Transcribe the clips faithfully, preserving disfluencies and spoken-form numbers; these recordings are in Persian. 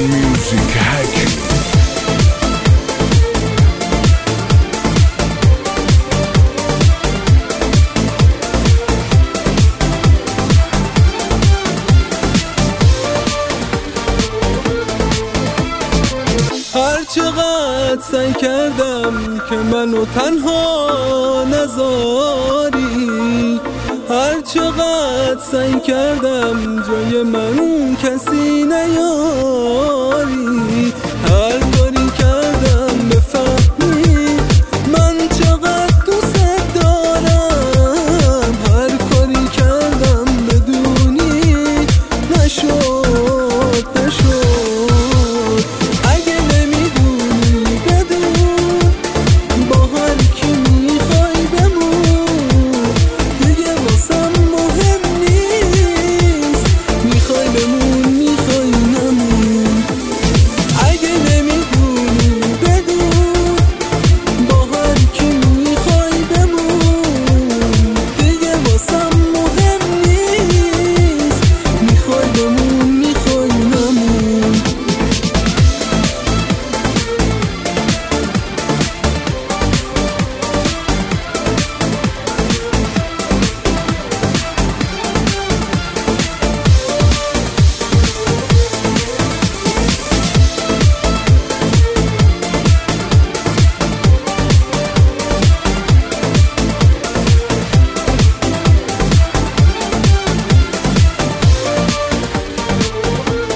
Music Hacking. هر چقدر سعی کردم که منو تنها نذاری، هر چقدر سعی کردم جای من کسی نیاری، هر کاری کردم بفهمی من چقدر دوست دارم، هر کاری کردم بدونی نشد نشد.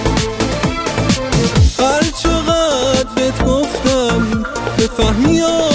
بفهمی